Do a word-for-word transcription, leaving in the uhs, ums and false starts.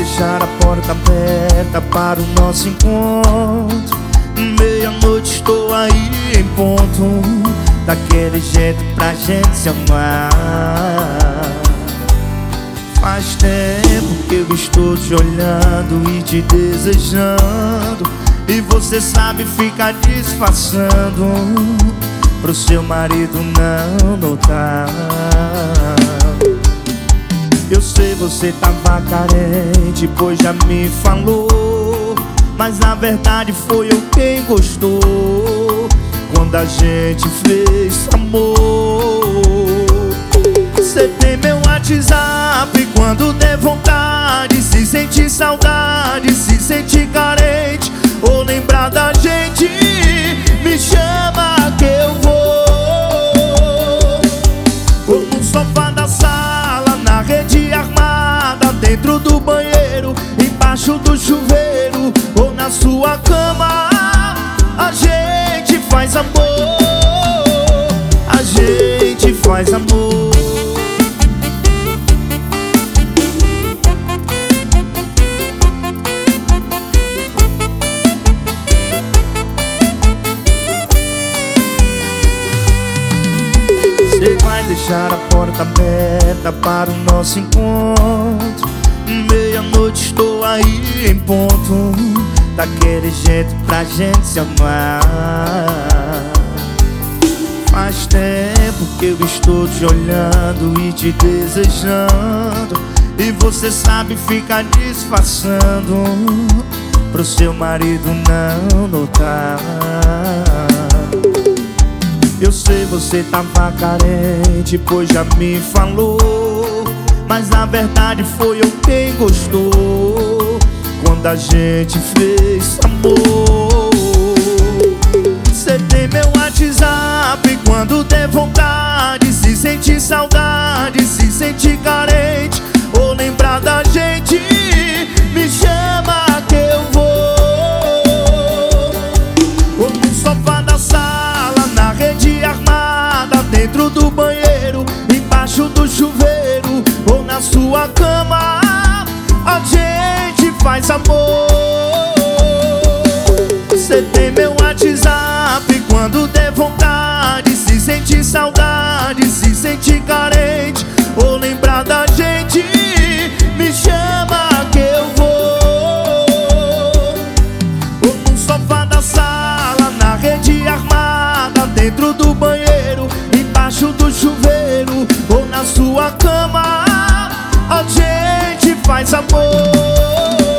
deixar a porta aberta para o nosso encontro. Meia-noite estou aí em ponto, daquele jeito pra gente se amar. Faz tempo que eu estou te olhando e te desejando, e você sabe ficar disfarçando pro seu marido não notar. Eu sei você tava carente, pois já me falou, mas na verdade foi eu quem gostou quando a gente fez amor. Você tem meu WhatsApp, quando der vontade, se sentir saudade, se sentir carente ou lembrar da gente, me chama que eu vou. Ou no sofá da sala, na rede armada, dentro do banheiro, embaixo do chuveiro, ou na sua cama, a gente faz amor. A gente faz amor. Você vai deixar a porta aberta para o nosso encontro. Meia-noite estou aí em ponto, daquele jeito pra gente se amar. Faz tempo que eu estou te olhando e te desejando, e você sabe ficar disfarçando pro seu marido não notar. Eu sei você tava carente, pois já me falou, mas na verdade foi eu quem gostou quando a gente fez amor. Você tem meu WhatsApp, quando der vontade, se sentir saudade, se sentir carente ou lembrar da gente, me chama que eu vou. Ou no sofá da sala, na rede armada, dentro do banheiro, embaixo do chuveiro, ou na sua cama, a gente faz amor. Você tem meu WhatsApp, quando der vontade, se sentir saudade, se sentir carente ou lembrar da gente, me chama que eu vou. Ou no sofá da sala, na rede armada, dentro do banheiro, embaixo do chuveiro, ou na sua cama, a gente faz amor.